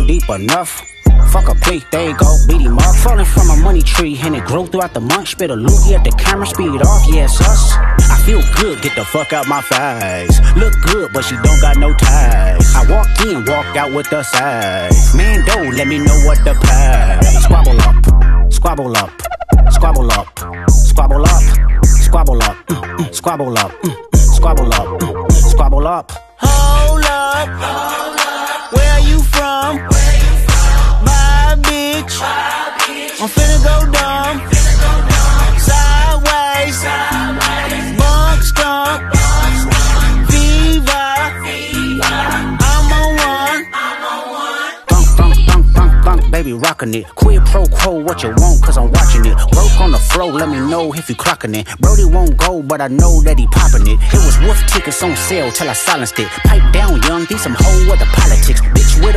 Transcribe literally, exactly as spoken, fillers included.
deep enough. Fuck a plea, there you go, beat him up. Falling from a money tree and it grew throughout the month. Spit a loogie at the camera, speed off, yeah, it's us. I feel good, get the fuck out my face. Look good, but she don't got no ties. I walked in, walked out with the size. Man, don't let me know what the pay. Squabble up, squabble up, squabble up, squabble up, squabble up, mm, mm, squabble up, mm, mm, squabble up, mm, mm, squabble up. Hold up, hold up. Where you from? I'm finna go dumb, sideways, bunk skunk, Viva, I'm on one. Thunk, thunk, thunk, thunk, thunk, baby rockin' it. Quid pro quo, what you want, cause I'm watching it. Broke on the floor, let me know if you clockin' it. Brody won't go, but I know that he poppin' it. It was wolf tickets on sale till I silenced it. Pipe down, young, these some whole other politics. Bitch with